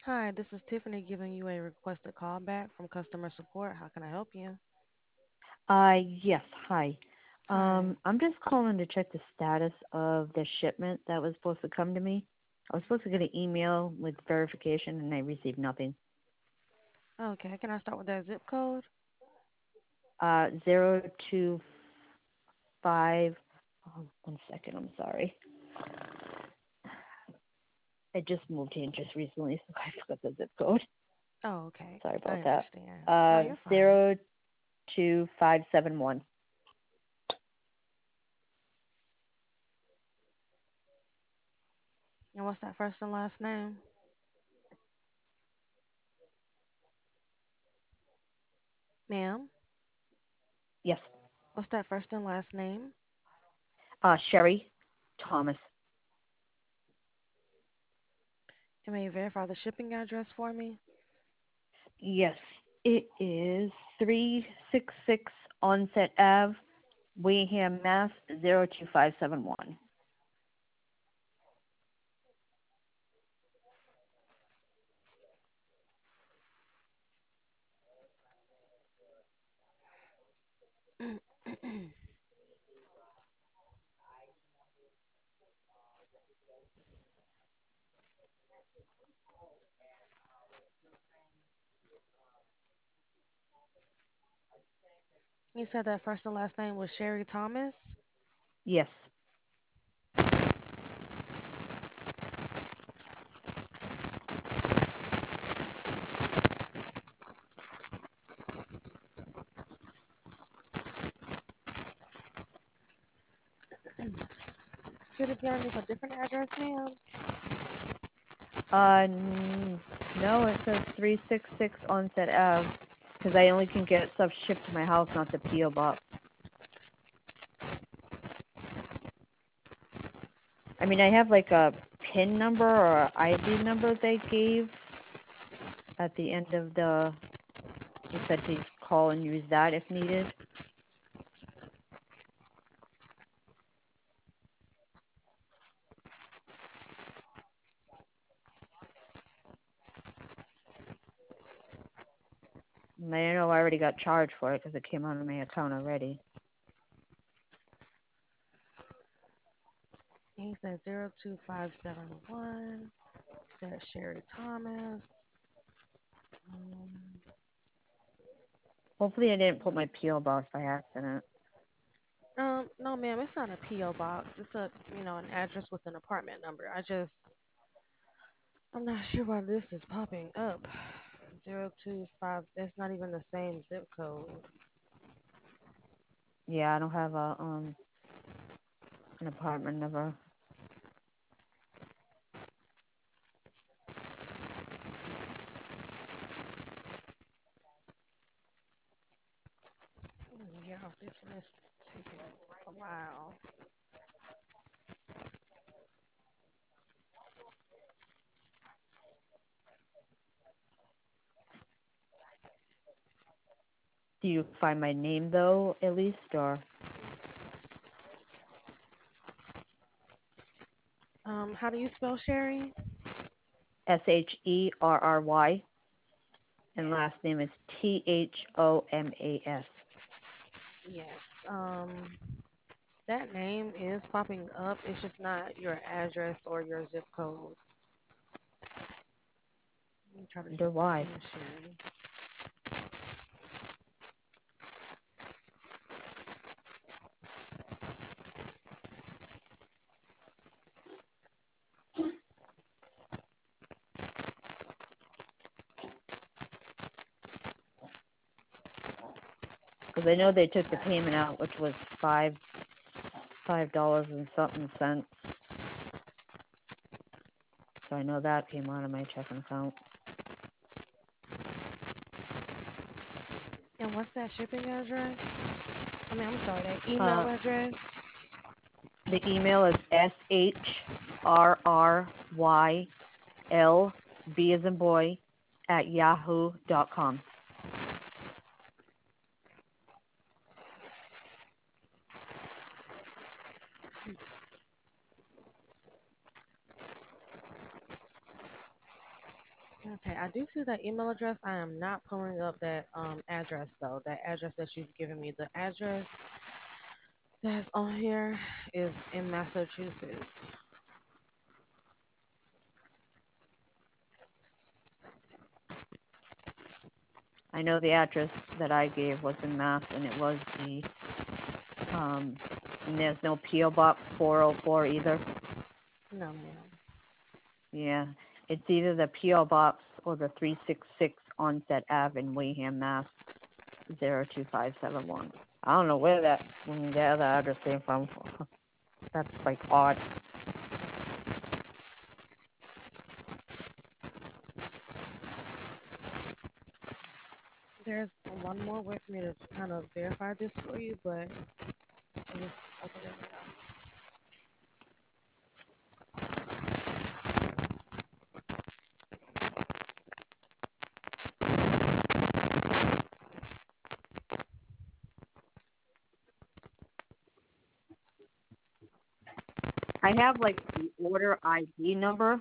Hi, this is Tiffany giving you a requested call back from customer support. How can I help you? Yes, hi. Hi. I'm just calling to check the status of the shipment that was supposed to come to me. I was supposed to get an email with verification and I received nothing. Okay, can I start with that zip code? 025, oh, 1 second, I'm sorry. I just moved here just recently, so I forgot the zip code. Oh, okay. Sorry I about that. understand. No, you're fine. 02571. And what's that first and last name? Ma'am, Yes. what's that first and last name? Sherry Thomas. And may you verify the shipping address for me? Yes. It is 366 Onset Ave, Wareham, Mass. 02571. You said that first and last name was Sherry Thomas? Yes. Should it be underneath a different address, ma'am? No, it says 366 Onset Ave because I only can get stuff shipped to my house, not the P.O. box. I mean, I have like a PIN number or ID number they gave at the end of the. They said to call and use that if needed. And I know I already got charged for it because it came out of my account already. He said 02571. Said Sherry Thomas. Um, Hopefully, I didn't put my P.O. box by accident. no, ma'am, it's not a PO box. It's an address with an apartment number. I'm not sure why this is popping up. 025. That's not even the same zip code. Yeah, I don't have a an apartment number. Yeah, this one is taking a while. Do you find my name though, at least, or How do you spell Sherry? Sherry, and last name is Thomas. Yes. That name is popping up. It's just not your address or your zip code. Let me try to see Wonder if I why. can Sherry. Because I know they took the payment out, which was $5 and something cents. So I know that came out of my checking account. And what's that shipping address? I'm sorry, that email Uh, address. the email is SHRRYLB as in boy at yahoo.com. Okay, I do see that email address. I am not pulling up that address though. That address that you've given me. The address that's on here is in Massachusetts. I know the address that I gave was in Mass, and it was and there's no P.O. Box 404 either. No, ma'am. Yeah, it's either the P.O. Box or the 366 Onset Ave in Wareham, Mass. 02571. I don't know where the other address came from. That's like odd. There's one more way for me to kind of verify this for you, but I'm just opening it up. I have like the order ID number.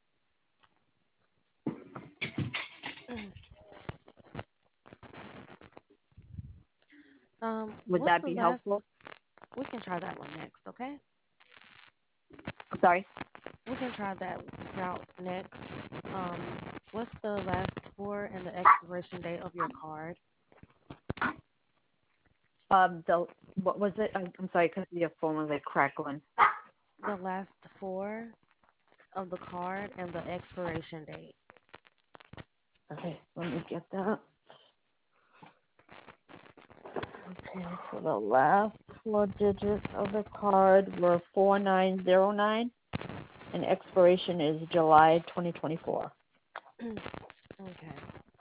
Would What's that the be last? helpful? We can try that one next, okay? Sorry. We can try that route next. Um, what's the last four and the expiration date of your card? The what was it? I'm sorry, because your phone was like crackling. The last four of the card and the expiration date. Okay, let me get that. Okay, so the last four digits of the card were 4909, and expiration is July 2024. Okay.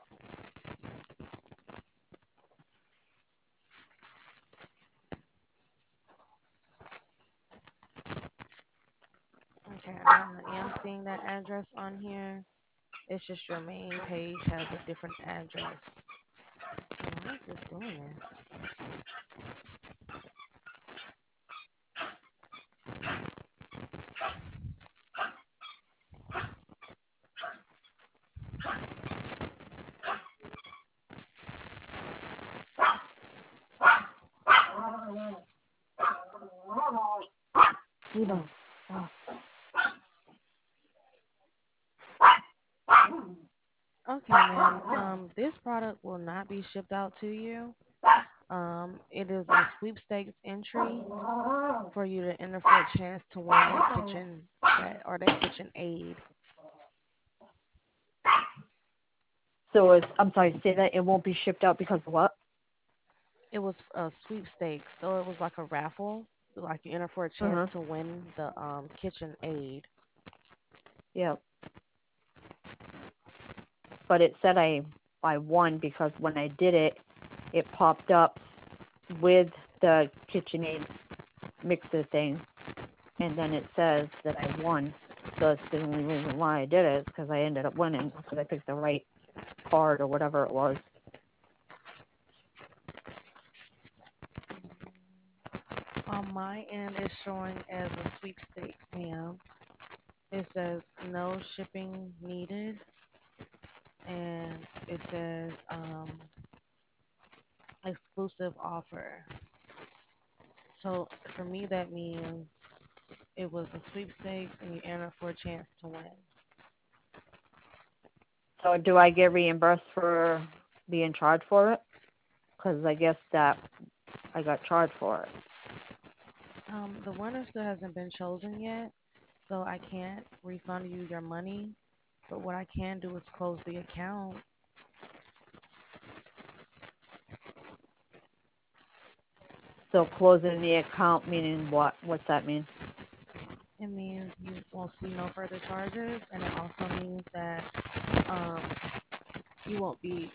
Okay, I am seeing that address on here. It's just your main page has a different address. Why is this doing this? Eva, Okay, ma'am. This product will not be shipped out to you. It is a sweepstakes entry for you to enter for a chance to win that kitchen set or that kitchen aid. So I'm sorry, say that it won't be shipped out because of what? It was a sweepstakes, so it was like a raffle. Like you enter for a chance Uh-huh. to win the kitchen aid. Yeah. But it said I won because when I did it, it popped up with the KitchenAid mixer thing, and then it says that I won. So it's the only reason why I did it is because I ended up winning because I picked the right card or whatever it was. On my end, it's showing as a sweepstakes, ma'am. It says no shipping needed, and it says exclusive offer. So for me, that means it was a sweepstakes, and you enter for a chance to win. So do I get reimbursed for being charged for it? Because I guess that I got charged for it. The winner still hasn't been chosen yet, so I can't refund you your money. But what I can do is close the account. So closing the account meaning what? What's that mean? It means you won't see no further charges, and it also means that um, you won't be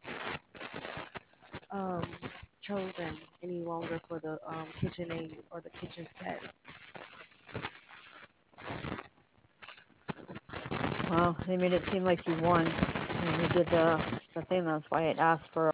um, chosen any longer for the kitchen aid or the kitchen sets. Well, they made it seem like you won when you did the thing. That's why it asked for